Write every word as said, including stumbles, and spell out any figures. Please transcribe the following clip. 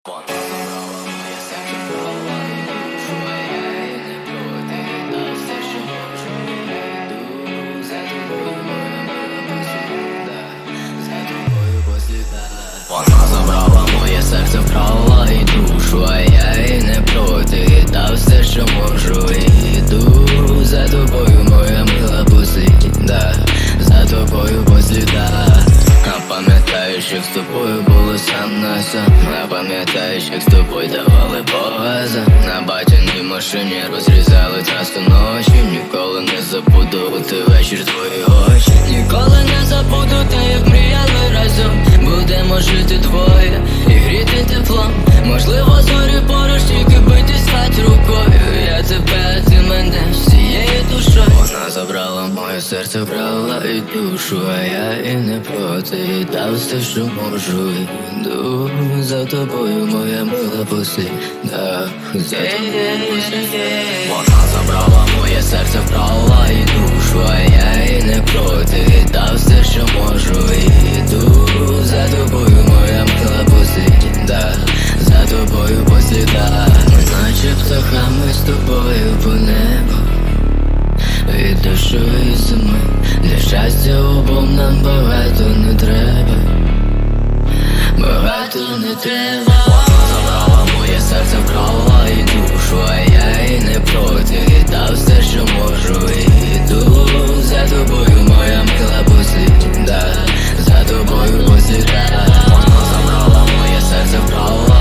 Вона забрала моє серце, брала і душу, а я їй не проти, дав все, що можу, я йду за тобою, моя мила посвіта, за тобою по слідах. Вона забрала моє серце, вкрала і душу, а я їй не проти, дав все, що можу, і йду за тобою, моя мила посвіта, за тобою по слідах. А пам'ятаєш, як з тобою було сам на сам. А пам'ятаєш, як з тобою давали по газам. На батяній машині розрізали трасу ночі. Ніколи не забуду ти вечір, твої очі. Ніколи не забуду те, як мріяли разом. Будемо жити двоє і гріти теплом. Можливо, зорі поруч, тільки бити стать рукою. Я тебе, ти мене всією душою. Вона забрала моє серце, вкрала і душу, а я і не проти, і дав все, що можу. Йду за тобою, моя мила посвіта, за тобою посвіта. Вона забрала моє серце, вкрала і душу, а я і не проти, і дав все, що можу. Йду за тобою, моя мила посвіта, за тобою по слідах. Ми наче птахами з тобою по небу, від дощу і зими. Для щастя обом нам багато не треба, багато не треба. Вона забрала моє серце, вкрала і душу, а я і не проти, і дав все, що можу. І йду за тобою, моя мила посвіта, за тобою по слідах. Вона забрала моє серце, вкрала